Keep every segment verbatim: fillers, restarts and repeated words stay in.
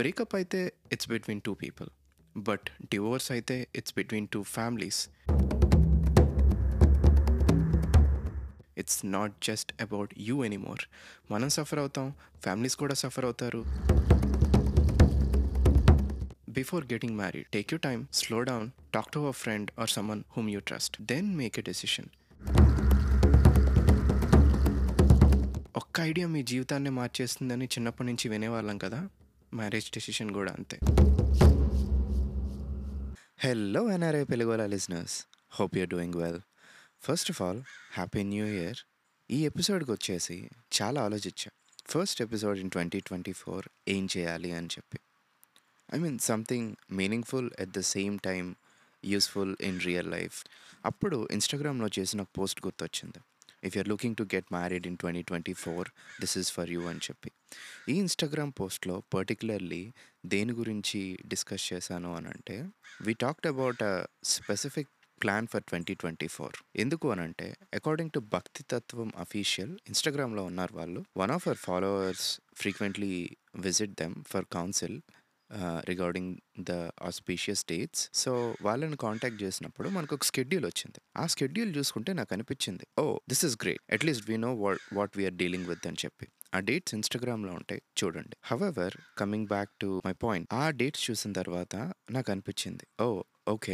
Breakup అయితే it's between two people, but divorce అయితే it's between two families. It's not just about you anymore. మనం suffer అవుతాం, families కూడా suffer అవుతారు. Before getting married, take you time, slow down, talk to our friend or someone whom you trust, then make a decision. ఒక్క idea మీ జీవితాన్ని మార్చేస్తుందని చిన్నప్పటి నుంచి వినేవాళ్ళం కదా, మ్యారేజ్ డెసిషన్ కూడా అంతే. హలో ఎన్ఆర్ఐ పెలుగోలా listeners, hope you're doing well. First of all, happy new year. ఈ ఎపిసోడ్కి వచ్చేసి చాలా ఆలోచించా. First episode in twenty twenty four ఏం చేయాలి అని చెప్పి. I mean something meaningful at the same time useful in real life. అప్పుడు ఇన్స్టాగ్రామ్లో చేసిన పోస్ట్ గుర్తొచ్చింది. If you're looking to get married in twenty twenty four, this is for you అని చెప్పి. ఈ ఇన్స్టాగ్రామ్ పోస్ట్లో పర్టికులర్లీ దేని గురించి డిస్కస్ చేశాను అని అంటే, we talked about a specific plan for twenty twenty four. ఎందుకు అని అంటే, అకార్డింగ్ టు భక్తి తత్వం అఫీషియల్ ఇన్స్టాగ్రామ్లో ఉన్నారు వాళ్ళు. One of our followers frequently visit them for counsel regarding the auspicious dates. So వాళ్ళని కాంటాక్ట్ చేసినప్పుడు మనకు ఒక స్కెడ్యూల్ వచ్చింది. ఆ స్కెడ్యూల్ చూసుకుంటే నాకు అనిపించింది, oh this is great, at least we know what what we're dealing with అని చెప్పి. ఆ డేట్స్ ఇన్స్టాగ్రామ్లో ఉంటాయి, చూడండి. However, coming back to my point, ఆ డేట్స్ చూసిన తర్వాత నాకు అనిపించింది, oh okay,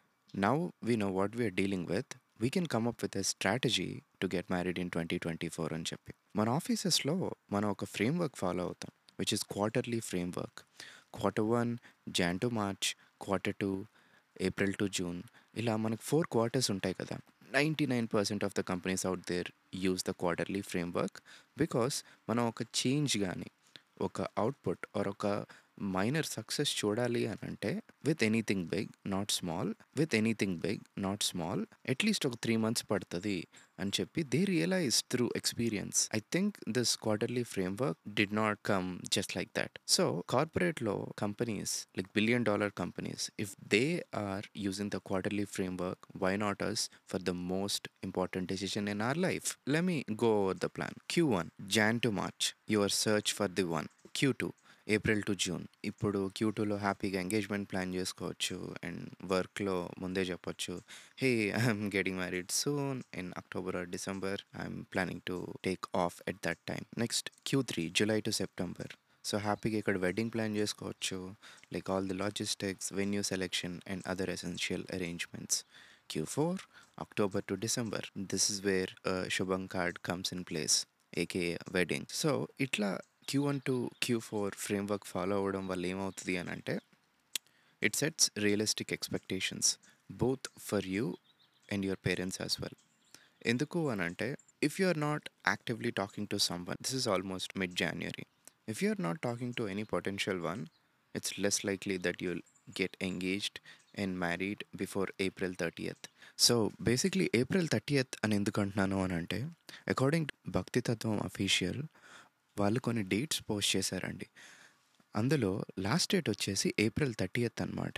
now we know what we're dealing with, we can come up with a strategy to get married in twenty twenty four అని చెప్పి. మన ఆఫీసెస్లో మనం ఒక ఫ్రేమ్ వర్క్ ఫాలో అవుతాం, which is quarterly framework. Quarter one Jan to March, quarter two April to June, ఇలా మనకు four quarters ఉంటాయి కదా. Ninety nine percent of the companies out there use the quarterly framework, because మనం ఒక change కానీ ఒక output or ఒక minor success చూడాలి అని అంటే, with anything big not small, with anything big not small, at least ఒక త్రీ మంత్స్ పడుతుంది అని చెప్పి they realise through experience. I think this quarterly framework did not come just like that. So కార్పొరేట్లో companies like billion dollar companies, if they are using the quarterly framework, why not us for the most important decision in our life? Let me go over the plan. Q one Jan to March, your search for the one. Q two April to June. ఇప్పుడు Q టూలో హ్యాపీగా engagement plan చేసుకోవచ్చు and వర్క్లో ముందే చెప్పొచ్చు, hey I'm getting married soon in October or December, I'm planning to take off at that time. Next Q three July to September. So హ్యాపీగా ఇక్కడ wedding plan చేసుకోవచ్చు, like all the logistics, venue selection and other essential arrangements. Q four October to December. This is where Shubham card comes in place, aka wedding. So ఇట్లా Q one to Q four framework follow అవ్వడం వల్ల ఏమవుతుంది అని అంటే, it sets realistic expectations both for you and your parents as well. ఎందుకు అని అంటే, if you are not actively talking to someone, this is almost mid January, if you are not talking to any potential one, it's less likely that you'll get engaged and married before April thirtieth. So basically April thirtieth అని ఎందుకు అంటున్నాను అని అంటే, according to భక్తి తత్వం official వాళ్ళు కొన్ని dates post చేశారండి. అందులో లాస్ట్ డేట్ వచ్చేసి ఏప్రిల్ థర్టీయత్ అనమాట.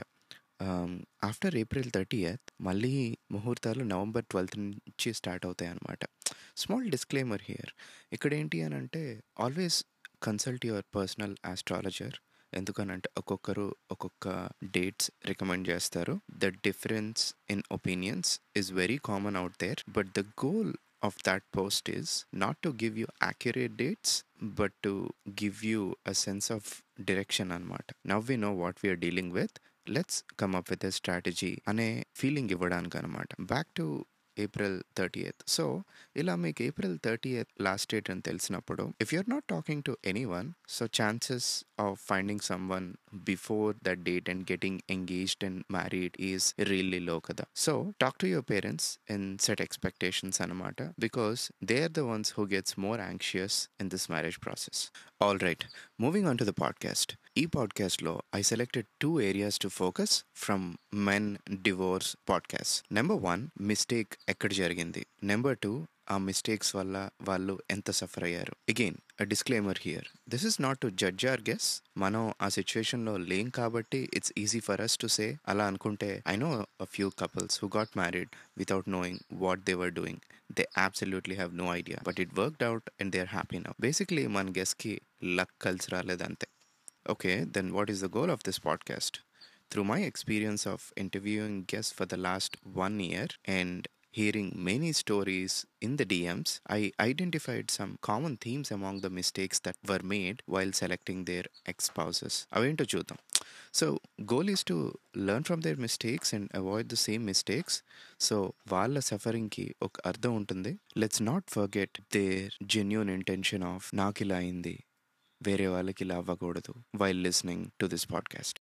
ఆఫ్టర్ ఏప్రిల్ థర్టీయత్ మళ్ళీ ముహూర్తాలు నవంబర్ ట్వెల్త్ నుంచి స్టార్ట్ అవుతాయి అన్నమాట. స్మాల్ డిస్క్లైమర్ హియర్, ఇక్కడ ఏంటి అని అంటే, always consult your personal astrologer. ఎందుకనంటే ఒక్కొక్కరు ఒక్కొక్క డేట్స్ రికమెండ్ చేస్తారు. The difference in opinions is very common out there, but the goal of that post is not to give you accurate dates, but to give you a sense of direction anamata. Now we know what we are dealing with, let's come up with a strategy ane feeling ivvadaniki anamata. Back to April thirtieth. So ఇలా మీకు April thirtieth last date అని తెలిసినప్పుడు, if you're not talking to any one, so chances of finding some one before that date and getting engaged and married is really low కదా. So talk to your parents and set expectations అనమాట, because they are the ones who gets more anxious in this marriage process. All right, moving on to the podcast. ఈ పాడ్కాస్ట్లో I selected two areas to focus from men divorce podcast. Number one, mistake ఎక్కడ జరిగింది. Number two, ఆ mistakes వల్ల వాళ్ళు ఎంత suffer అయ్యారు. Again a disclaimer here, this is not to judge or guess. మనం ఆ సిచ్యువేషన్లో లేం కాబట్టి it's easy for us to say. అలా అనుకుంటే, I know a few couples who got married without knowing what they were doing. They absolutely have no idea, but it worked out and they are happy now. Basically మన గెస్కి luck కలిసి రాలేదంతే. Okay, then what is the goal of this podcast? Through my experience of interviewing guests for the last one year and hearing many stories in the D Ms, I identified some common themes among the mistakes that were made while selecting their ex spouses. అవేంటో చూద్దాం. So goal is to learn from their mistakes and avoid the same mistakes. So వాళ్ళ సఫరింగ్కి ఒక అర్థం ఉంటుంది. Let's not forget their genuine intention of నాకు ఇలా అయింది, వేరే వాళ్ళకి ఇలా అవ్వకూడదు while listening to this podcast.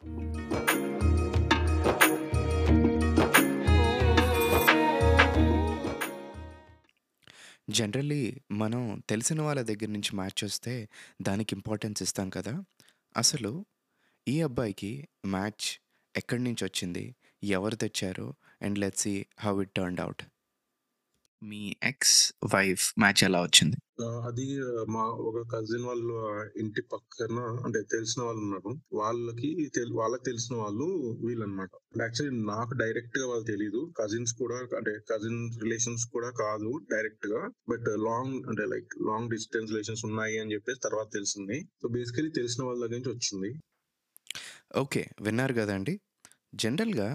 Generally మనం తెలిసిన వాళ్ళ దగ్గర నుంచి మ్యాచ్ వస్తే దానికి ఇంపార్టెన్స్ ఇస్తాం కదా. అసలు ఈ అబ్బాయికి మ్యాచ్ ఎక్కడి నుంచి వచ్చింది, ఎవరు తెచ్చారు, and let's see how it turned out. మీ ఎక్స్ వైఫ్ మ్యాచ్ ఎలా వచ్చింది? ఆ, అది మా ఒక కజిన్ వాళ్ళు ఇంటి పక్కన అంటే తెలిసిన వాళ్ళు ఉన్నారు. వాళ్ళకి తెల్- వాళ్ళకి తెలిసిన వాళ్ళు వీళ్ళనమాట. యాక్చువల్లీ నాకు డైరెక్ట్ గా వాళ్ళు తెలియదు. కజిన్స్ కూడా అంటే కజిన్ రిలేషన్స్ కూడా కాదు డైరెక్ట్ గా. బట్ లాంగ్ అంటే లైక్ లాంగ్ డిస్టెన్స్ రిలేషన్స్ ఉన్నాయి అని చెప్పేసి తర్వాత తెలిసింది. సో బేసికలీ తెలిసిన వాళ్ళ దగ్గర నుంచి వచ్చింది. ఓకే, విన్నారు కదండి. జనరల్గా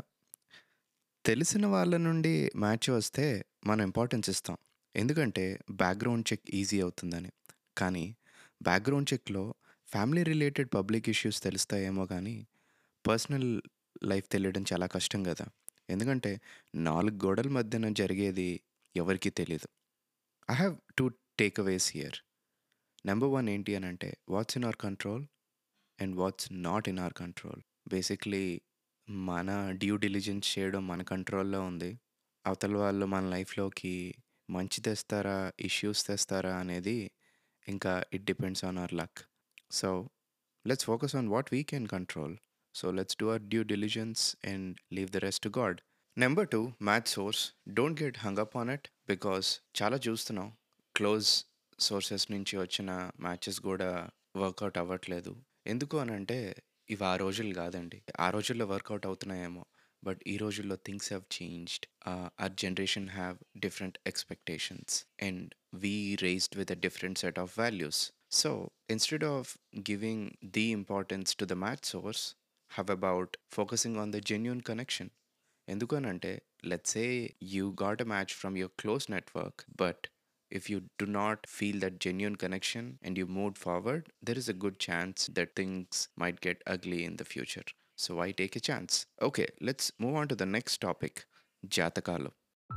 తెలిసిన వాళ్ళ నుండి మ్యాచ్ వస్తే మనం ఇంపార్టెన్స్ ఇస్తాం, ఎందుకంటే బ్యాక్గ్రౌండ్ చెక్ ఈజీ అవుతుందని. కానీ బ్యాక్గ్రౌండ్ చెక్లో ఫ్యామిలీ రిలేటెడ్ పబ్లిక్ ఇష్యూస్ తెలుస్తాయేమో కానీ పర్సనల్ లైఫ్ తెలియడం చాలా కష్టం కదా. ఎందుకంటే నాలుగు గోడల మధ్యన జరిగేది ఎవరికీ తెలీదు. I have two takeaways here. Number one ఏంటి అని అంటే what's in our control and what's not in our control. Basically మన డ్యూ డిలిజెన్స్ చేయడం మన కంట్రోల్లో ఉంది. అవతల వాళ్ళు మన లైఫ్లోకి మంచి తెస్తారా, ఇష్యూస్ తెస్తారా అనేది ఇంకా it depends on our luck. So let's focus on what we can control. So let's do our due diligence and leave the rest to God. Number two, match source. Don't get hung up on it, because చాలా చూస్తున్నాం close sources నుంచి వచ్చిన matches కూడా work out అవ్వట్లేదు. ఎందుకు అని అంటే ఇవి ఆ రోజులు కాదండి. ఆ రోజుల్లో వర్కౌట్ అవుతున్నాయేమో, బట్ ఈ రోజుల్లో things have changed. Our generation have different expectations and we raised with a different set of values. So instead of giving the importance to the match source, how about focusing on the genuine connection. ఎందుకనంటే let's say you got a match from your close network, but if you do not feel that genuine connection and you move forward, there is a good chance that things might get ugly in the future. So why take a chance? Okay, let's move on to the next topic, Jatakalu.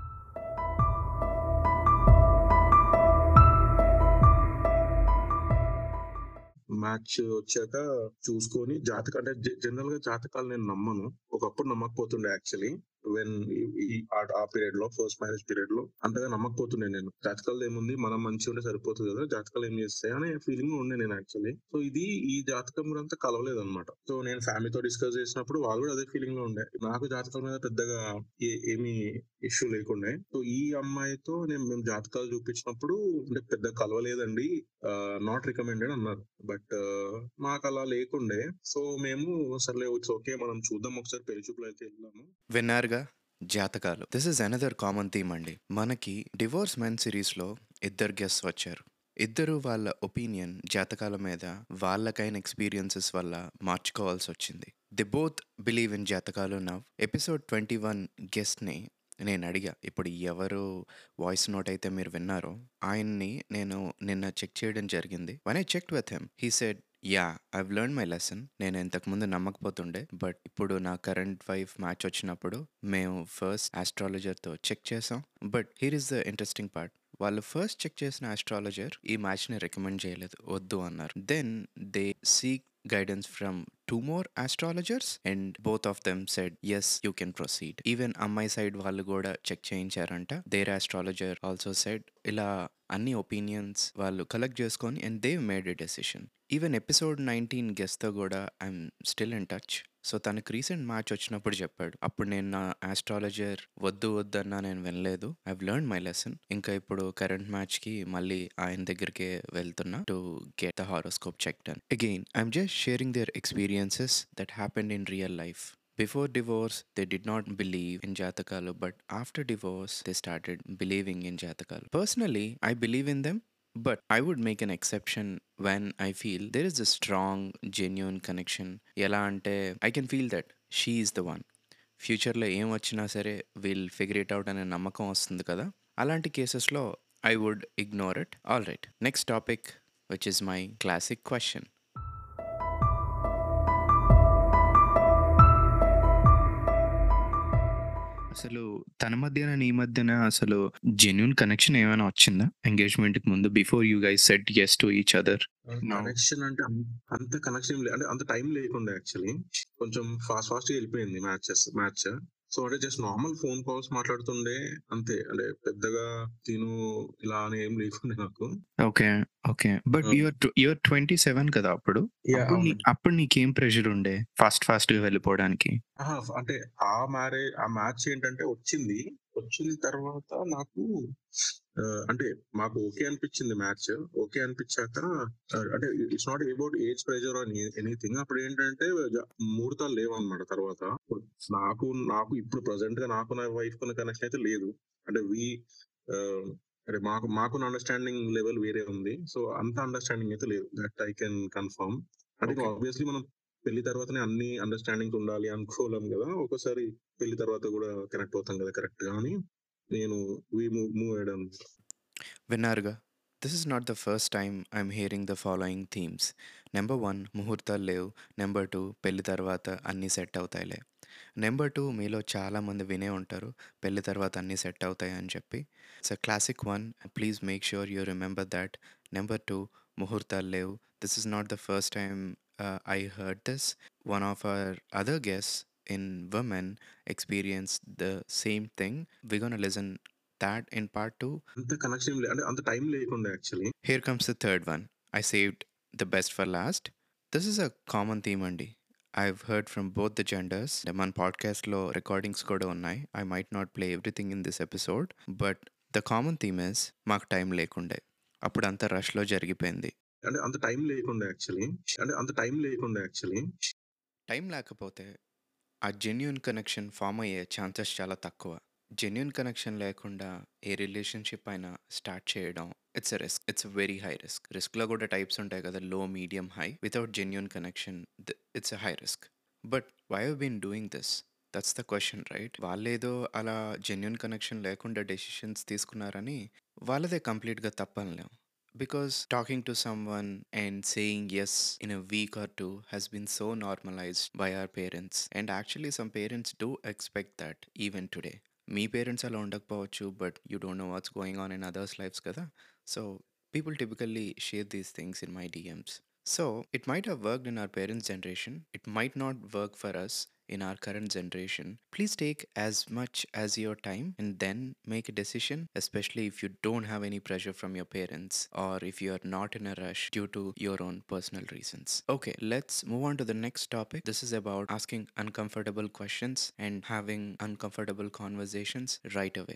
Match వచ్చాక చూసుకొని జాతక అంటే general గా జాతకాలు నేను నమ్మను. ఒకప్పుడు నమ్మకపోతుండే యాక్చువల్లీ. వెన్ ఆ పీరియడ్ లో ఫస్ట్ మ్యారేజ్ పీరియడ్ లో అంతగా నమ్మకపోతుండే నేను. జాతకాలు ఏముంది, మనం మంచిగా ఉంటే సరిపోతుంది కదా, జాతకాలు ఏం చేస్తాయి అనే ఫీలింగ్ ఉండే నేను యాక్చువల్లీ. సో ఇది ఈ జాతకం కూడా అంతా కలవలేదు అనమాట. సో నేను ఫ్యామిలీతో డిస్కస్ చేసినప్పుడు వాళ్ళు కూడా అదే ఫీలింగ్ లో ఉండే. నాకు జాతకాల మీద పెద్దగా ఏ- ఏమీ ఇష్యూ లేకుండే. సో ఈ అమ్మాయితో నేను మేము జాతకాలు చూపించినప్పుడు అంటే పెద్ద కలవలేదండి, నాట్ రికమెండెడ్ అన్నారు. బట్ మాకు అలా లేకుండే. సో మేము సర్లే ఇట్స్ ఓకే మనం చూద్దాం ఒకసారి పెళ్లి చూపులు అయితే వెళ్ళాము. విన్నారుగా, జాతకాలు. This is another common theme అండి. మనకి డివోర్స్ మెన్ సిరీస్లో ఇద్దరు గెస్ట్స్ వచ్చారు. ఇద్దరు వాళ్ళ ఒపీనియన్ జాతకాల మీద వాళ్ళకైన ఎక్స్పీరియన్సెస్ వల్ల మార్చుకోవాల్సి వచ్చింది. ది బోత్ బిలీవ్ ఇన్ జాతకాలు నవ్. ఎపిసోడ్ ట్వంటీ వన్ గెస్ట్ని నేను అడిగా, ఇప్పుడు ఎవరు వాయిస్ నోట్ అయితే మీరు విన్నారో ఆయన్ని నేను నిన్న చెక్ చేయడం జరిగింది. When I check with him, he said yeah I've learn my lesson. నేను ఇంతకుముందు నమ్మకపోతుండే, బట్ ఇప్పుడు నా కరెంట్ వైఫ్ మ్యాచ్ వచ్చినప్పుడు మేము ఫస్ట్ ఆస్ట్రాలజర్తో చెక్ చేసాం. But here is the interesting part, వాళ్ళు ఫస్ట్ చెక్ చేసిన ఆస్ట్రాలజర్ ఈ మ్యాచ్ని రికమెండ్ చేయలేదు, వద్దు అన్నారు. Then they seek guidance from two more astrologers and both of them said yes you can proceed. Even అమ్మాయి సైడ్ వాళ్ళు కూడా చెక్ చేయించారంట. దేర్ ఆస్ట్రాలజర్ ఆల్సో సెడ్ ఇలా అన్ని ఒపీనియన్స్ వాళ్ళు కలెక్ట్ చేసుకొని and they made a decision. Even episode nineteen గెస్ట్తో కూడా I'm still in touch. So తనకు రీసెంట్ మ్యాచ్ వచ్చినప్పుడు చెప్పాడు, అప్పుడు నేను నా ఆస్ట్రాలజర్ వద్దు వద్దన్నా నేను వినలేదు, ఐవ్ లెర్న్ మై లెసన్. ఇంకా ఇప్పుడు కరెంట్ మ్యాచ్కి మళ్ళీ ఆయన దగ్గరికే వెళ్తున్నా to get the horoscope check done. Again I'm just sharing their experiences that happened in real life. Before divorce, they did not believe in Jatakalu, but after divorce, they started believing in Jatakalu. Personally, I believe in them, But I would make an exception when I feel there is a strong, genuine connection. ఎలా అంటే I can feel that she is the one. ఫ్యూచర్లో ఏం వచ్చినా సరే will figure it out అనే నమ్మకం వస్తుంది కదా. అలాంటి కేసెస్లో I would ignore it. All right, next topic which is my classic question. అసలు తన మధ్యన నీ మధ్యన అసలు జెన్యూన్ కనెక్షన్ ఏమైనా వచ్చిందా ఎంగేజ్మెంట్కి ముందు, before you guys said yes to each other? No. Connection అంటే అం- అంత కనెక్షన్ అంటే అంత టైం లేకుండా యాక్చువల్లీ కొంచెం ఫాస్ట్ ఫాస్ట్ గా వెళ్ళిపోయింది మ్యాచెస్ మ్యాచ్. సో అంటే జస్ట్ నార్మల్ ఫోన్ కాల్స్ మాట్లాడుతుండే అంతే. అంటే పెద్దగా తిను ఇలా అని ఏం లేకుండే నాకు. Okay, okay. But ah. You're you're twenty seven కదా అప్పుడు. Yeah, అప్పుడు నీ అవును. అప్పుడు నీకేం ప్రెషర్ ఉండే ఫాస్ట్ ఫాస్ట్ గా వెళ్ళిపోవడానికి? ఆహా, అంటే ఆ మ్యారేజ్ ఆ మ్యాచ్ ఏంటంటే వచ్చింది వచ్చిన తర్వాత నాకు ఆ, అంటే మాకు ఓకే అనిపించింది మ్యాచ్. ఓకే అనిపించాక ఆ, అంటే it's not about age pressure అని ఎనీథింగ్. అప్పుడు ఏంటంటే జ- ముహూర్తాలు లేవు అనమాట. తర్వాత నాకు నాకు ఇప్పుడు ప్రజెంట్ గా నాకు నా వైఫ్ కున్న కనెక్షన్ అయితే లేదు. అంటే వి అంటే మాకు మాకున్న అండర్స్టాండింగ్ లెవెల్ వేరే ఉంది. సో అంత అండర్స్టాండింగ్ అయితే లేదు, దట్ ఐ కెన్ కన్ఫర్మ్. అంటే Okay. ఆబ్వియస్లీ మనం పెళ్లి తర్వాతనే అన్ని అండర్స్టాండింగ్ ఉండాలి అనుకోలేం కదా. ఒకసారి పెళ్లి తర్వాత కూడా కనెక్ట్ అవుతాం కదా కరెక్ట్ గా అని నేను మూవ్ అయ్యాను. విన్నారుగా, this is not the first time I'm hearing the following themes. Number one, ముహూర్తాలు లేవు. నెంబర్ టూ, పెళ్లి తర్వాత అన్నీ సెట్ అవుతాయిలే. నెంబర్ టూ, మీలో చాలామంది వినే ఉంటారు పెళ్లి తర్వాత అన్నీ సెట్ అవుతాయి అని చెప్పి. It's a classic one. Please make sure you remember that. Number two, ముహూర్తాలు లేవు. This is not the first time I heard this. One of our other guests in women experience the same thing. We're gonna listen that in part two. అంత connection అంటే అంత time లేకుండా actually. Here comes the third one. I saved the best for last. This is a common theme అండి. I've heard from both the genders. మన పాడ్కాస్ట్లో recordings కూడా ఉన్నాయి. I might not play everything in this episode, but the common theme is మాకు time లేకుండే, అప్పుడు అంతా రష్లో జరిగిపోయింది. అంటే అంత టైం లేకుండా యాక్చువల్లీ. అంటే అంత టైం లేకుండా యాక్చువల్లీ. టైం లేకపోతే ఆ జెన్యున్ కనెక్షన్ ఫామ్ అయ్యే ఛాన్సెస్ చాలా తక్కువ. జెన్యున్ కనెక్షన్ లేకుండా ఏ రిలేషన్షిప్ అయినా స్టార్ట్ చేయడం it's a risk. It's very high risk. రిస్క్లో కూడా టైప్స్ ఉంటాయి కదా, low, medium, high. Without genuine connection it's a high risk. But why have been doing this? That's the question, right? వాళ్ళేదో అలా జెన్యున్ కనెక్షన్ లేకుండా decisions తీసుకున్నారని వాళ్ళదే కంప్లీట్గా తప్పనిలేం. Because talking to someone and saying yes in a week or two has been so normalized by our parents. And actually, some parents do expect that even today. Me parents అలా ఉండకపోవచ్చు, but you don't know what's going on in others' lives కదా. So people typically share these things in my D Ms. So it might have worked in our parents' generation. It might not work for us in our current generation. Please take as much as your time and then make a decision, especially if you don't have any pressure from your parents or if you are not in a rush due to your own personal reasons. Okay, let's move on to the next topic. This is about asking uncomfortable questions and having uncomfortable conversations right away.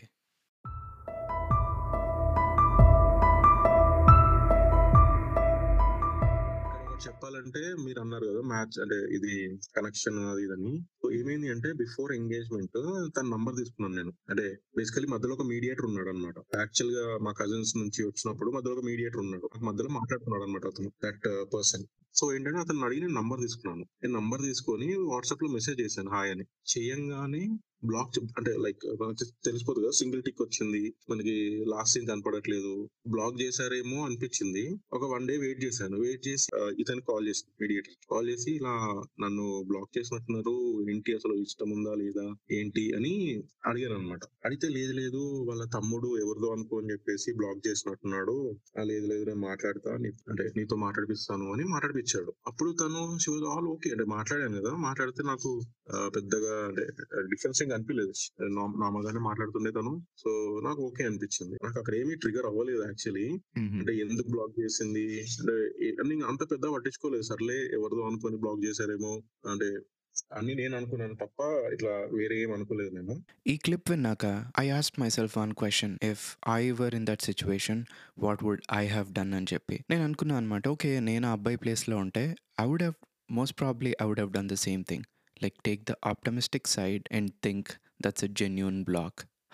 ఇక్కడ ఒకటి చెప్పాలంటే మీరు అన్నారు కదా match అంటే ఇది connection అది ఇదని. సో ఏమైంది అంటే బిఫోర్ ఎంగేజ్మెంట్ తన నంబర్ తీసుకున్నాను నేను. అంటే బేసికలీ మధ్యలో ఒక మీడియేటర్ ఉన్నాడు అనమాట. యాక్చువల్ గా మా కజిన్స్ నుంచి వచ్చినప్పుడు మధ్యలో ఒక మీడియేటర్ ఉన్నాడు. మధ్యలో మాట్లాడుతున్నాడు అనమాట అతను, దట్ పర్సన్. సో ఏంటంటే అతను అడిగి నేను నంబర్ తీసుకున్నాను. నేను నంబర్ తీసుకొని వాట్సాప్ లో మెసేజ్ చేశాను హాయ్ అని. చేయంగానే బ్లాక్ అంటే లైక్ తెలిసిపోతుంది కదా, సింగిల్ టిక్ వచ్చింది మనకి, లాస్ట్ సీన్ కనపడట్లేదు. బ్లాక్ చేశారేమో అనిపించింది. ఒక వన్ డే వెయిట్ చేశాను. వెయిట్ చేసి ఆ, ఇతను కాల్ చేసి మీడియేటర్ కాల్ చేసి ఇలా నన్ను బ్లాక్ చేసినట్టున్నారు, ఏంటి అసలు ఇష్టం ఉందా లేదా ఏంటి అని అడిగాను అనమాట. అడిగితే లేదు లేదు వాళ్ళ తమ్ముడు ఎవరిదో అనుకో అని చెప్పేసి బ్లాక్ చేసినట్టున్నాడు. "ఆ, లేదు లేదు నేను మాట్లాడతా నీ- అంటే నీతో మాట్లాడిపిస్తాను అని మాట్లాడిపించాడు. అప్పుడు తను ఆల్ ఓకే అంటే మాట్లాడాను కదా. మాట్లాడితే నాకు ఆ, పెద్దగా అంటే డిఫరెన్స్ ఏం కనిపించలేదు. నార్మల్ గానే మాట్లాడుతుండే తను. సో నాకు ఓకే అనిపించింది. నాకు అక్కడ ఏమీ ట్రిగర్ అవ్వలేదు యాక్చువల్లీ. అంటే ఎందుకు బ్లాక్ చేసింది అంటే ఏ- అని అంత పెద్ద పట్టించుకోలేదు. సర్లే ఎవరిదో అనుకొని బ్లాక్ చేశారేమో అంటే అన్ని నేను అనుకున్నాను తప్ప ఇట్లా వేరే ఏం అనుకోలేదు నేను. ఈ క్లిప్ విన్నాక I ask myself one question. If I were in that situation, what would I have done అని చెప్పి నేను అనుకున్నాను అనమాట. ఓకే, నేను ఆ అబ్బాయి ప్లేస్లో ఉంటే I would have most probably I would have done the same thing. Like take the optimistic side and think that's a genuine block.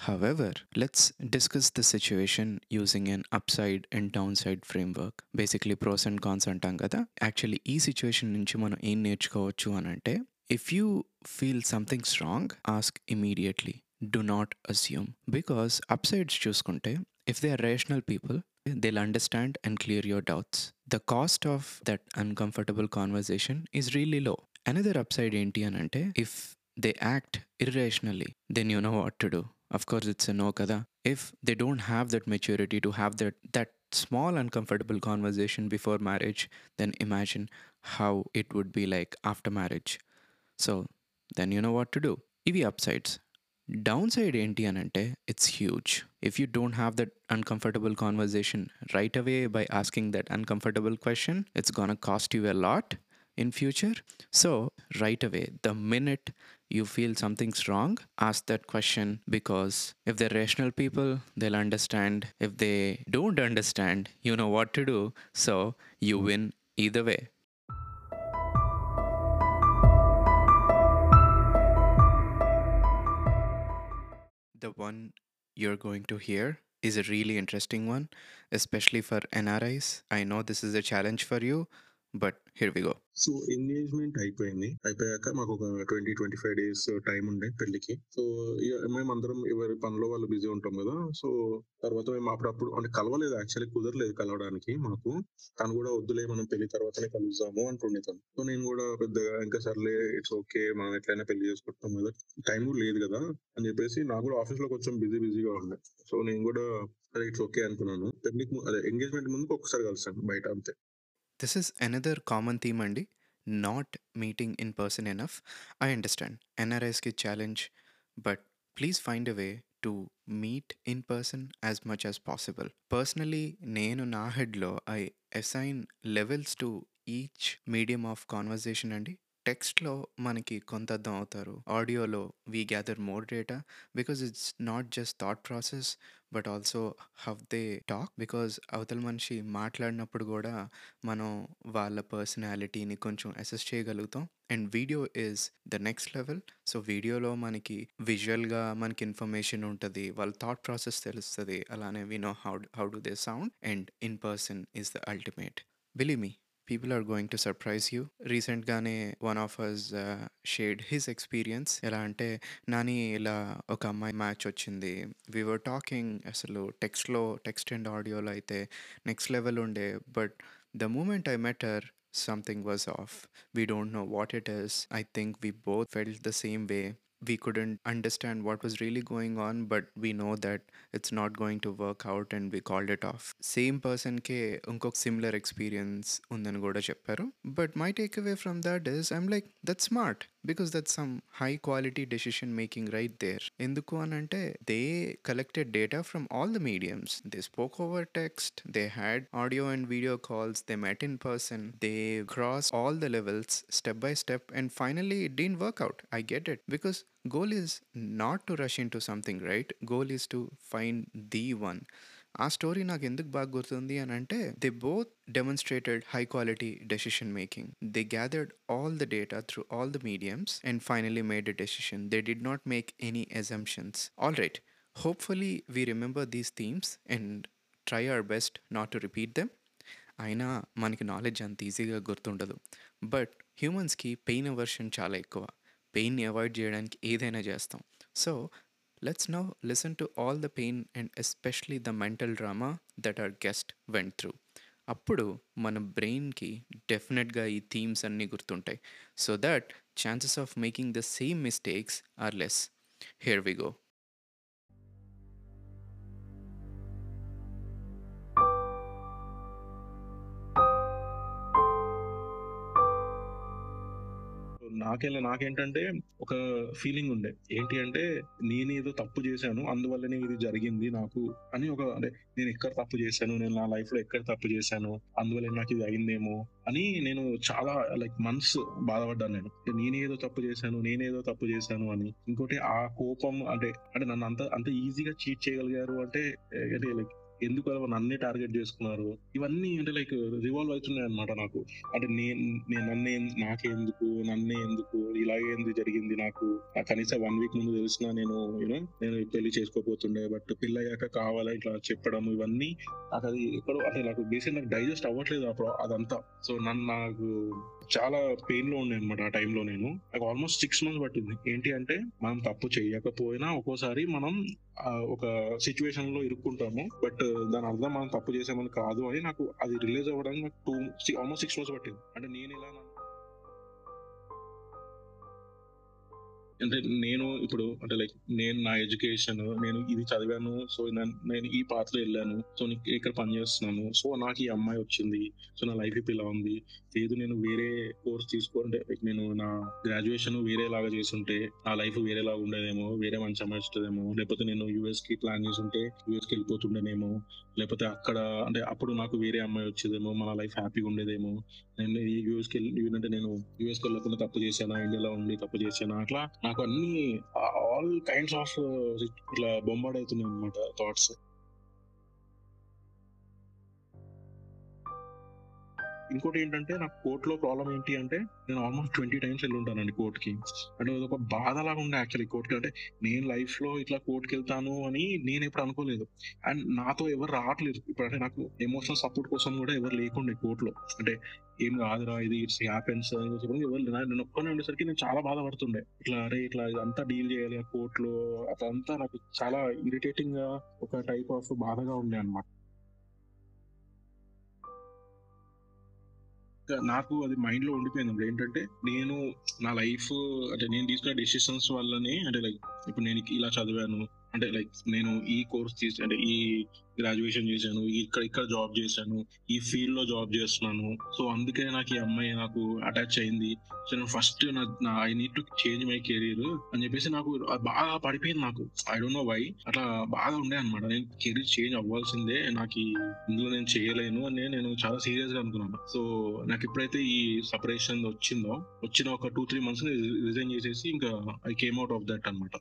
However, let's discuss the situation using an upside and downside framework. Basically, pros and cons అంటాం కదా. Actually ఈ situation నుంచి మనం ఏం నేర్చుకోవచ్చు అని అంటే, if you feel something strong, ask immediately. Do not assume. Because upsides చూసుకుంటే, if they are rational people, they'll understand and clear your doubts. The cost of that uncomfortable conversation is really low. Another upside ఏంటి అని అంటే, if they act irrationally, then you know what to do. Of course, it's a no kada. If they don't have that maturity to have that that small uncomfortable conversation before marriage, then imagine how it would be like after marriage. So then you know what to do. Ivi upsides. Downside ఏంటి అని అంటే, it's huge. If you don't have that uncomfortable conversation right away by asking that uncomfortable question, it's gonna cost you a lot in future. So right away, the minute you feel something's wrong, ask that question, because if they're rational people, they'll understand. If they don't understand, you know what to do. So you win either way. The one you're going to hear is a really interesting one, especially for N R Is. I know this is a challenge for you, but here we go. So engagement అయిపోయింది. అయిపోయాక మాకు ఒక twenty twenty five days time ఉండే పెళ్లికి. So ఇక మేము అందరం ఎవరి పనిలో వాళ్ళు బిజీ ఉంటాం కదా. సో తర్వాత మేము అప్పుడప్పుడు అంటే కలవలేదు, యాక్చువల్లీ కుదరలేదు కలవడానికి మాకు. తను కూడా వద్దులే మనం పెళ్లి తర్వాతనే కలుద్దాము అంటుండే తను. సో నేను కూడా పెద్దగా ఇంకా సర్లే ఇట్స్ ఓకే, మనం ఎట్లయినా పెళ్లి చేసుకుంటాం కదా, టైం కూడా లేదు కదా అని చెప్పేసి నాకు కూడా ఆఫీస్ లో కొంచెం బిజీ బిజీగా ఉండే. సో నేను కూడా అదే ఇట్స్ ఓకే అనుకున్నాను. పెళ్లికి ము- అదే ఎంగేజ్మెంట్ ముందుకు ఒకసారి కలిసాను బయట అంతే. This is another common theme, Andy. Not meeting in person enough. I understand. N R Is ki challenge, but please find a way to meet in person as much as possible. Personally, నేను నా హెడ్లో I assign levels to each medium of conversation అండి. టెక్స్ట్లో మనకి కొంత అర్థం అవుతారు, ఆడియోలో we gather more data, because it's not just thought process but also how they talk. Because అవతల మనిషి మాట్లాడినప్పుడు కూడా మనం వాళ్ళ పర్సనాలిటీని కొంచెం అసెస్ చేయగలుగుతాం. And video is the next level. So వీడియోలో మనకి విజువల్గా మనకి ఇన్ఫర్మేషన్ ఉంటుంది, వాళ్ళ థాట్ ప్రాసెస్ తెలుస్తుంది, అలానే we know how how do they sound. And in person is the ultimate. Believe me, people are going to surprise you. రీసెంట్గానే one of us shared his experience. ఎలా అంటే, నాని ఇలా ఒక అమ్మాయి మ్యాచ్ వచ్చింది, వీ వర్ టాకింగ్, అసలు టెక్స్ట్లో text and ఆడియోలో అయితే నెక్స్ట్ లెవెల్ ఉండే. But the moment I met her, something was off. We don't know what it is. I think we both felt the same way. We couldn't understand what was really going on, but we know that it's not going to work out and we called it off. Same person ke unkok similar experience undani kuda chepparu. But my takeaway from that is, I'm like, that's smart, because that's some high quality decision making right there. Enduku anante, they collected data from all the mediums. They spoke over text, they had audio and video calls, they met in person, they crossed all the levels step by step, and finally it didn't work out. I get it, because goal is not to rush into something, right? Goal is to find the one. ఆ story నాకు ఎందుకు బాగా గుర్తుంది అని అంటే, they both demonstrated high quality decision making. They gathered all the data through all the mediums and finally made a decision. They did not make any assumptions. All right, hopefully we remember these themes and try our best not to repeat them. అయినా మనకి knowledge అంత ఈజీగా గుర్తుండదు. But హ్యూమన్స్కి pain aversion చాలా ఎక్కువ. పెయిన్ని avoid చేయడానికి ఏదైనా చేస్తాం. So let's now listen to all the pain and especially the mental drama that our guest went through. అప్పుడు మన బ్రెయిన్కి డెఫినెట్గా ఈ థీమ్స్ అన్నీ గుర్తుంటాయి. So that chances of making the same mistakes are less. Here we go. నాకెలా నాకేంటంటే ఒక ఫీలింగ్ ఉండే, ఏంటి అంటే నేనేదో తప్పు చేశాను అందువల్లనే ఇది జరిగింది నాకు అని. ఒక అంటే నేను ఎక్కడ తప్పు చేశాను, నేను నా లైఫ్ లో ఎక్కడ తప్పు చేశాను, అందువల్ల నాకు ఇది అయిందేమో అని నేను చాలా లైక్ మనసు బాధపడ్డాను. నేను నేనేదో తప్పు చేశాను నేనేదో తప్పు చేశాను అని. ఇంకోటి ఆ కోపం, అంటే అంటే నన్ను అంత అంత ఈజీగా చీట్ చేయగలిగారు అంటే అంటే లైక్ ఎందుకు అలా నన్నే టార్గెట్ చేసుకున్నారు, ఇవన్నీ అంటే లైక్ రివాల్వ్ అవుతున్నాయి అనమాట నాకు. అంటే నేను నేను నన్నే నాకే ఎందుకు నన్నే ఎందుకు ఇలాగే ఎందుకు జరిగింది నాకు, నాకు కనీసం వన్ వీక్ ముందు తెలిసినా నేను యూనో నేను ఈ పెళ్లి చేసుకోపోతుండే, బట్ పెళ్ళయ్యాక కావాలా ఇట్లా చెప్పడం ఇవన్నీ నాకు అది ఎక్కడో అంటే నాకు బేసిక్ నాకు డైజెస్ట్ అవ్వట్లేదు ఆ ప్రా- అదంతా. సో నన్ను నాకు చాలా పెయిన్ లో ఉండే అనమాట ఆ టైంలో. నేను నాకు ఆల్మోస్ట్ సిక్స్ మంత్స్ పట్టింది. ఏంటి అంటే మనం తప్పు చేయకపోయినా ఒక్కోసారి మనం ఆ, ఒక సిచ్యువేషన్ లో ఇరుక్కుంటాము, బట్ దాని అర్థం మనం తప్పు చేసామని కాదు అని నాకు అది రిలీజ్ అవ్వడానికి నాకు టూ ఆల్మోస్ట్ సిక్స్ మంత్స్ పట్టింది. అంటే నేను ఇలా నన్ను- అంటే నేను ఇప్పుడు అంటే లైక్ నేను నా ఎడ్యుకేషన్ నేను ఇది చదివాను, సో నన్- నేను ఈ పాత్రలో వెళ్ళాను, సో నీ- ఇక్కడ పని చేస్తున్నాను, సో నాకు ఈ అమ్మాయి వచ్చింది, సో నా లైఫ్ ఇప్పుడు ఇలా ఉంది. లేదు నేను వేరే కోర్స్ తీసుకుంటే like నేను నా గ్రాడ్యుయేషన్ వేరే లాగా చేసుంటే నా లైఫ్ వేరేలాగా ఉండేదేమో, వేరే మంచి అమ్మాయి వస్తుందేమో, లేకపోతే నేను యూఎస్ కి ప్లాన్ చేసుంటే యూఎస్ కి వెళ్ళిపోతుండేనేమో, లేకపోతే అక్కడ అంటే అప్పుడు నాకు వేరే అమ్మాయి వచ్చేదేమో, మన లైఫ్ హ్యాపీగా ఉండేదేమో. నేను ఈ యూఎస్కి వెళ్ళి అంటే నేను యూఎస్కి వెళ్ళకుండా తప్పు చేశానా, ఇండియాలో ఉండి తప్పు చేశానా, అట్లా నాకు అన్ని ఆల్ కైండ్స్ ఆఫ్ ఇట్లా బొంబార్డ్ అవుతున్నాయి అనమాట థాట్స్. ఇంకోటి ఏంటంటే నాకు కోర్ట్ లో ప్రాబ్లం ఏంటి అంటే నేను ఆల్మోస్ట్ ట్వంటీ టైమ్స్ వెళ్ళి ఉంటానండి కోర్ట్ కి. అంటే అదొక బాధలాగా ఉండే యాక్చువల్లీ కోర్ట్ కి. అంటే నేను లైఫ్ లో ఇట్లా కోర్ట్ కి వెళ్తాను అని నేను ఎప్పుడు అనుకోలేదు. అండ్ నాతో ఎవరు రావట్లేదు ఇప్పుడు. అంటే నాకు ఎమోషనల్ సపోర్ట్ కోసం కూడా ఎవరు లేకుండే కోర్ట్ లో. అంటే ఏం కాదురా ఇది ఇట్స్ హ్యాపెన్స్ అని చెప్పి ఎవరు లేరు. నేను ఒక్కనే ఉండేసరికి నేను చాలా బాధపడుతుండే. ఇట్లా అరే ఇట్లా ఇదంతా డీల్ చేయాలి ఆ కోర్ట్ లో, అదంతా నాకు చాలా ఇరిటేటింగ్ గా ఒక టైప్ ఆఫ్ బాధగా ఉండే అన్నమాట. ఇంకా నాకు అది మైండ్ లో ఉండిపోయింది ఏంటంటే నేను నా లైఫ్ అంటే నేను తీసుకున్న డెసిషన్స్ వల్లనే అంటే లైక్ ఇప్పుడు నేను ఇలా చదివాను, అంటే లైక్ నేను ఈ కోర్స్ తీసి అంటే ఈ గ్రాడ్యుయేషన్ చేశాను, ఈ ఇక్కడ ఇక్కడ జాబ్ చేశాను, ఈ ఫీల్డ్ లో జాబ్ చేస్తున్నాను, సో అందుకే నాకు ఈ అమ్మాయి నాకు అటాచ్ అయింది. సో నేను ఫస్ట్ నా I need to change my career అని చెప్పేసి నాకు అది బాగా పడిపోయింది నాకు. ఐ డోంట్ నో వై అట్లా బాగా ఉండే అనమాట. నేను కెరీర్ చేంజ్ అవ్వాల్సిందే, నాకు ఈ ఇందులో నేను చేయలేను అని నేను చాలా సీరియస్ గా అనుకున్నాను. సో నాకు ఎప్పుడైతే ఈ సపరేషన్ వచ్చిందో వచ్చిన ఒక టూ త్రీ మంత్స్ రిజైన్ చేసేసి ఇంకా I came out of that అనమాట.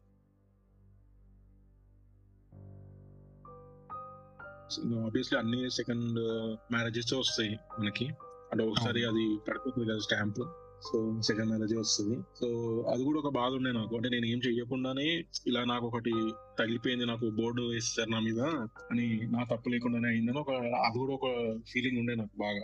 ఆబ్వియస్లీ అన్ని సెకండ్ మ్యారేజెస్ వస్తాయి మనకి. అంటే ఒకసారి అవును. అది పడిపోతుంది కదా స్టాంప్, సో సెకండ్ మ్యారేజ్ వస్తుంది. సో అది కూడా ఒక బాధ ఉండే నాకు. అంటే నేను ఏం చెయ్యకుండానే ఇలా నాకు ఒకటి తగిలిపోయింది, నాకు బోర్డు వేస్తారు నా మీద అని, నా తప్పు లేకుండానే అయిందని ఒక అది కూడా ఒక ఫీలింగ్ ఉండే నాకు బాగా.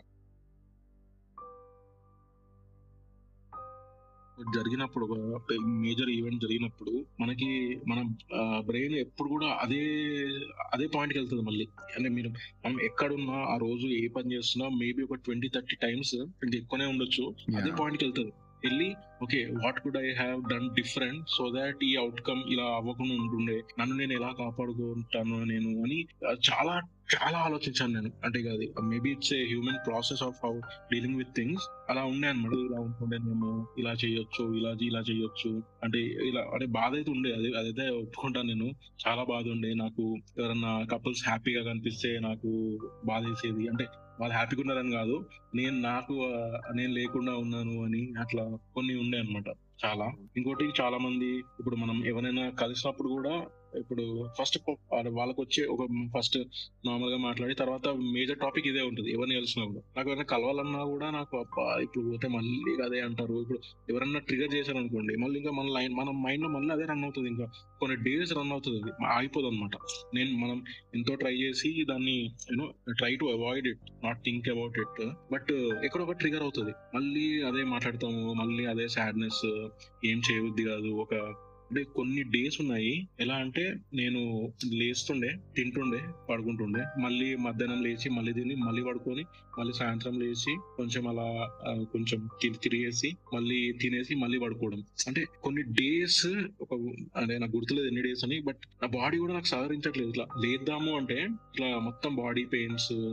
జరిగినప్పుడు ఒక మేజర్ ఈవెంట్ జరిగినప్పుడు మనకి మన బ్రెయిన్ ఎప్పుడు కూడా అదే అదే పాయింట్ కి వెళ్తుంది మళ్ళీ. అంటే మీరు మనం ఎక్కడున్నా ఆ రోజు ఏ పని చేస్తున్నా మేబీ ఒక ట్వంటీ థర్టీ టైమ్స్ ఇంకా ఎక్కువనే ఉండొచ్చు, అదే యాహ్! పాయింట్ కి వెళ్తుంది. వెళ్ళి okay what could I have done different so that ఈ అవుట్కమ్ ఇలా అవ్వకుండా ఉంటుండే, నన్ను నేను ఎలా కాపాడుకుంటాను నేను అని ఆ, చాలా చాలా ఆలోచించాను నేను. అంటే అది maybe it's a human process of how dealing with things. అలా ఉండే అనమాట. ఇలా ఉంటుండే మేము ఇలా చేయొచ్చు, ఇలా ఇలా చేయొచ్చు అంటే ఇలా అంటే బాధ అయితే ఉండే. అది అదైతే ఒప్పుకుంటాను నేను. చాలా బాధ ఉండే నాకు. ఎవరన్నా కపుల్స్ హ్యాపీగా కనిపిస్తే నాకు బాధ వేసేది. అంటే వాళ్ళు హ్యాపీగా ఉన్నారని కాదు, నేను నాకు ఆ, నేను లేకుండా ఉన్నాను అని అట్లా కొన్ని ఉండే అన్నమాట చాలా. ఇంకోటి చాలా మంది ఇప్పుడు మనం ఎవరైనా కలిసినప్పుడు కూడా ఇప్పుడు ఫస్ట్ వాళ్ళకి వచ్చే ఒక ఫస్ట్ నార్మల్ గా మాట్లాడి తర్వాత మేజర్ టాపిక్ ఇదే ఉంటుంది ఎవరిని కలిసినప్పుడు. నాకు ఎవరైనా కలవాలన్నా కూడా నాకు అబ్బా ఇప్పుడు పోతే మళ్ళీ అదే అంటారు. ఇప్పుడు ఎవరన్నా ట్రిగర్ చేశారు అనుకోండి మళ్ళీ ఇంకా మన లైన్ మన మైండ్ లో మళ్ళీ అదే రన్ అవుతుంది. ఇంకా కొన్ని డేస్ రన్ అవుతుంది, అది ఆగిపోదు అనమాట. నేను మనం ఎంతో ట్రై చేసి దాన్ని you know try to avoid it, not think about it, but ఎక్కడో ఒక ట్రిగర్ అవుతుంది, మళ్ళీ అదే మాట్లాడతాము, మళ్ళీ అదే సాడ్నెస్, ఏం చేయబుద్ధి కాదు. ఒక అంటే కొన్ని డేస్ ఉన్నాయి ఎలా అంటే నేను లేస్తుండే తింటుండే పడుకుంటుండే, మళ్ళీ మధ్యాహ్నం లేచి మళ్ళీ తిని మళ్ళీ పడుకొని మళ్ళీ సాయంత్రం లేచి కొంచెం అలా ఆ, కొంచెం తి- తిరిగేసి మళ్ళీ తినేసి మళ్ళీ పడుకోవడం. అంటే కొన్ని డేస్ ఒక అంటే నాకు గుర్తులేదు ఎన్ని డేస్ అని, బట్ నా బాడీ కూడా నాకు సహకరించట్లేదు. ఇట్లా లేద్దాము అంటే ఇట్లా మొత్తం బాడీ పెయిన్స్,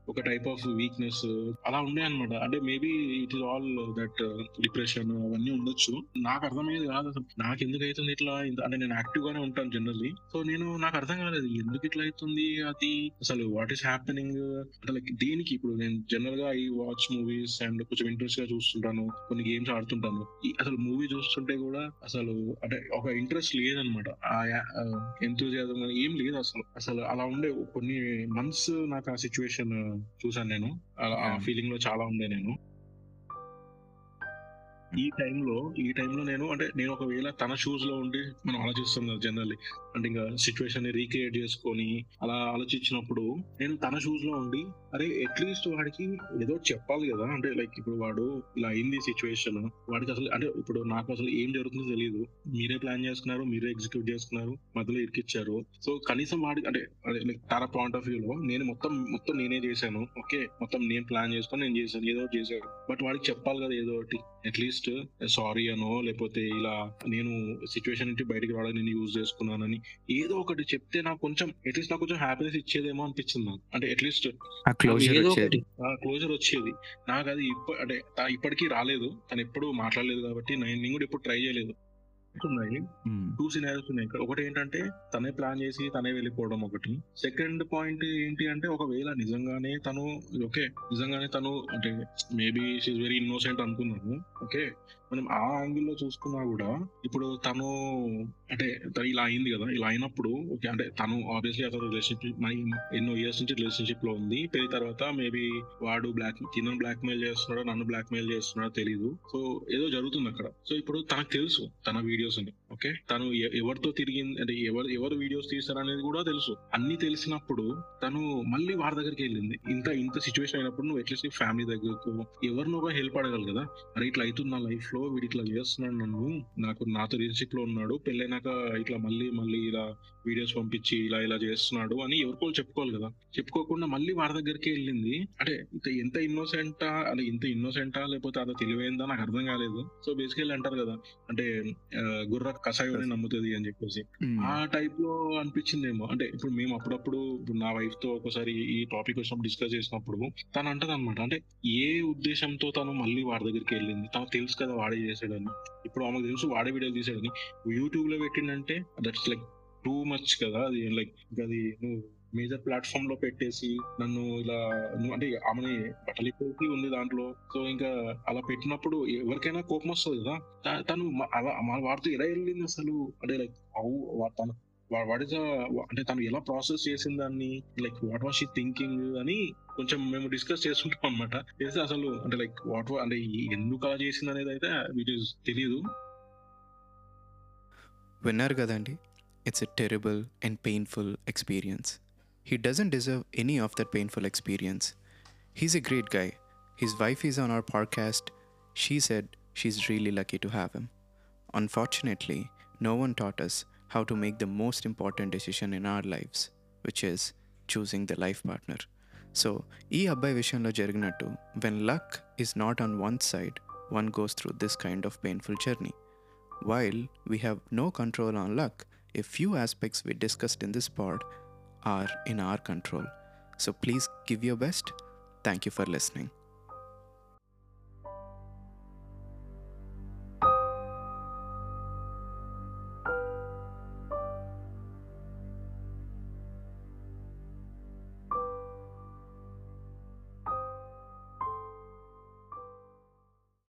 ఒక టైప్ ఆఫ్ వీక్నెస్ అలా ఉండే అనమాట. అంటే maybe it is all that depression అవన్నీ ఉండొచ్చు. నాకు అర్థమయ్యేది కాదు అసలు నాకు ఎందుకు అవుతుంది ఇట్లా ఇంత- అంటే నేను యాక్టివ్ గానే ఉంటాను జనరల్లీ. సో నేను నాకు అర్థం కాలేదు ఎందుకు ఇట్లా అవుతుంది అది అసలు వాట్ ఈస్ హ్యాపెనింగ్ అంటే లైక్ దేనికి. ఇప్పుడు నేను జనరల్ గా ఐ వాచ్ మూవీస్ అండ్ కొంచెం ఇంట్రెస్ట్ గా చూస్తుంటాను, కొన్ని గేమ్స్ ఆడుతుంటాను. ఈ అసలు మూవీ చూస్తుంటే కూడా అసలు అంటే ఒక ఇంట్రెస్ట్ లేదనమాట. ఆ ఎంతూజియాజం ఏం లేదు అసలు. అసలు అలా ఉండే కొన్ని మంత్స్ నాకు ఆ సిచ్యువేషన్ చూసాను నేను. అలా- ఆ Yeah. ఫీలింగ్ లో చాలా ఉండే నేను. ఈ టైంలో ఈ టైంలో నేను అంటే నేను ఒకవేళ తన షూస్ లో ఉండి మనం ఆలోచిస్తాం కదా జనరల్లీ. అంటే ఇంకా సిచ్యువేషన్ ని రీక్రియేట్ చేసుకొని అలా ఆలోచించినప్పుడు నేను తన షూస్ లో ఉండి అరే అట్లీస్ట్ వాడికి ఏదో చెప్పాలి కదా. అంటే లైక్ ఇప్పుడు వాడు ఇలా అయింది సిచ్యువేషన్, వాడికి అసలు అంటే ఇప్పుడు నాకు అసలు ఏం జరుగుతుందో తెలియదు, మీరే ప్లాన్ చేసుకున్నారు, మీరే ఎగ్జిక్యూట్ చేసుకున్నారు, మధ్యలో ఇరికిచ్చారు. సో కనీసం వాడి అంటే అదే లైక్ తన పాయింట్ ఆఫ్ వ్యూ లో నేను మొత్తం మొత్తం నేనే చేశాను, ఓకే మొత్తం నేను ప్లాన్ చేసుకొని నేను చేశాను, ఏదో ఒకటి చేశాను. బట్ వాడికి చెప్పాలి కదా ఏదో ఒకటి, అట్లీస్ట్ సారీ అనో లేకపోతే ఇలా నేను సిచ్యువేషన్ నుంచి బయటికి రావడానికి నేను యూజ్ చేసుకున్నానని ఏదో ఒకటి చెప్తే నాకు కొంచెం అట్లీస్ట్ నాకు కొంచెం హ్యాపీనెస్ ఇచ్చేదేమో అనిపించింది నాకు. అంటే అట్లీస్ట్ ఆ క్లోజర్ ఏదో వచ్చేది. ఒకటి క్లోజర్ వచ్చేది. నాకు అది ఇప్ప అంటే తా- ఇప్పటికీ రాలేదు, తను ఎప్పుడు మాట్లాడలేదు కాబట్టి నేను నేను కూడా ఎప్పుడు ట్రై చేయలేదు. ఉన్నాయి Hmm. టూ సినారియోస్ ఉన్నాయి ఇక్కడ. ఒకటి ఏంటంటే తనే ప్లాన్ చేసి తనే వెళ్ళిపోవడం ఒకటి. సెకండ్ పాయింట్ ఏంటి అంటే ఒకవేళ నిజంగానే తను ఓకే నిజంగానే తను అంటే మేబీ షీఈ్ వెరీ ఇన్నోసెంట్ అనుకున్నాను, ఓకే మనం ఆ యాంగిల్ లో చూసుకున్నా కూడా ఇప్పుడు తను అంటే తను ఇలా అయింది కదా, ఇలా అయినప్పుడు ఓకే అంటే తను ఆబ్వియస్లీ అతను రిలేషన్షిప్ ఎన్నో ఇయర్స్ నుంచి రిలేషన్షిప్ లో ఉంది. పెళ్లి తర్వాత మేబీ వాడు బ్లాక్ తినను బ్లాక్ మెయిల్ చేస్తున్నాడో నన్ను బ్లాక్ మెయిల్ చేస్తున్నాడో తెలియదు. సో ఏదో జరుగుతుంది అక్కడ. సో ఇప్పుడు తనకు తెలుసు తన వీడియోస్ అని, ఓకే తను ఎ- ఎవరితో తిరిగింది అంటే ఎవరు ఎవరు వీడియోస్ తీస్తారు అనేది కూడా తెలుసు. అన్ని తెలిసినప్పుడు తను మళ్ళీ వాడి దగ్గరికి వెళ్ళింది. ఇంత ఇంత సిచ్యువేషన్ అయినప్పుడు నువ్వు అట్లీస్ట్ నీ ఫ్యామిలీ దగ్గరకు ఎవరినో ఒక హెల్ప్ అడగాలి కదా. అరే ఇట్లా అవుతుంది నా లైఫ్ లో, వీడు ఇట్లా చేస్తున్నాడు నన్ను, నాకు నాతో రిలేషన్షిప్ లో ఉన్నాడు, పెళ్ళైనాక ఇట్లా మళ్ళీ మళ్ళీ ఇలా వీడియోస్ పంపించి ఇలా ఇలా చేస్తున్నాడు అని ఎవరికో చెప్పుకోవాలి కదా. చెప్పుకోకుండా మళ్ళీ వాడి దగ్గరికి వెళ్ళింది. అంటే ఇంత ఎంత ఇన్నోసెంటా అంటే ఇంత ఇన్నోసెంటా లేకపోతే అదో తెలివైందా నాకు అర్థం కాలేదు. సో బేసికల్లీ అంటారు కదా అంటే ఆ, గుర్ర కషాయోని నమ్ముతుంది అని చెప్పేసి Hmm. ఆ టైప్ లో అనిపించిందేమో. అంటే ఇప్పుడు మేము అప్పుడప్పుడు ఇప్పుడు నా వైఫ్ తో ఒకసారి ఈ టాపిక్ వచ్చినప్పుడు డిస్కస్ చేసినప్పుడు తను అంటది అనమాట, అంటే ఏ ఉద్దేశంతో తను మళ్ళీ వాడి దగ్గరికి వెళ్ళింది, తనకు తెలుసు కదా వాడే చేసాడని. ఇప్పుడు ఆమెకు తెలుసు వాడే వీడియో తీసాడని, యూట్యూబ్ లో పెట్టిండంటే దట్స్ లైక్ టూ మచ్ కదా. అది లైక్ అది నువ్వు మేజర్ ప్లాట్ఫామ్ లో పెట్టేసి నన్ను ఇలా నువ్వు అంటే ఆమెని బట్టలు ఇప్పేసి ఉంది దాంట్లో. సో ఇంకా అలా పెట్టినప్పుడు ఎవరికైనా కోపం వస్తుంది కదా. త- తను మ- అలా మా వాడితో ఎలా వెళ్ళింది అసలు, అంటే లైక్ హౌ తను వాట్ ఇస్ అంటే తను ఎలా ప్రాసెస్ చేసిన దాన్ని, like what was she thinking అని కొంచెం మేము డిస్కస్ చేస్తుంటాం అనమాట. చేస్తే అసలు అంటే లైక్ వాట్ అంటే ఈ- ఎందుకు అలా చేసింది అనేది అయితే వీటి తెలియదు. విన్నారు కదండి, it's a terrible and painful experience. He doesn't deserve any of that painful experience. He's a great guy. His wife is on our podcast. She said she's really lucky to have him. Unfortunately, no one taught us how to make the most important decision in our lives, which is choosing the life partner. So, ee abbai vishayamlo jariginattu, when luck is not on one side, one goes through this kind of painful journey. While we have no control on luck, a few aspects we discussed in this pod are in our control. So please give your best. Thank you for listening.